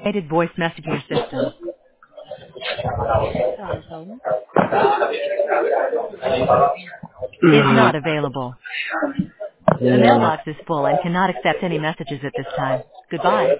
Automated voice messaging system Telephone. is not available. The mailbox is full and cannot accept any messages at this time. Goodbye.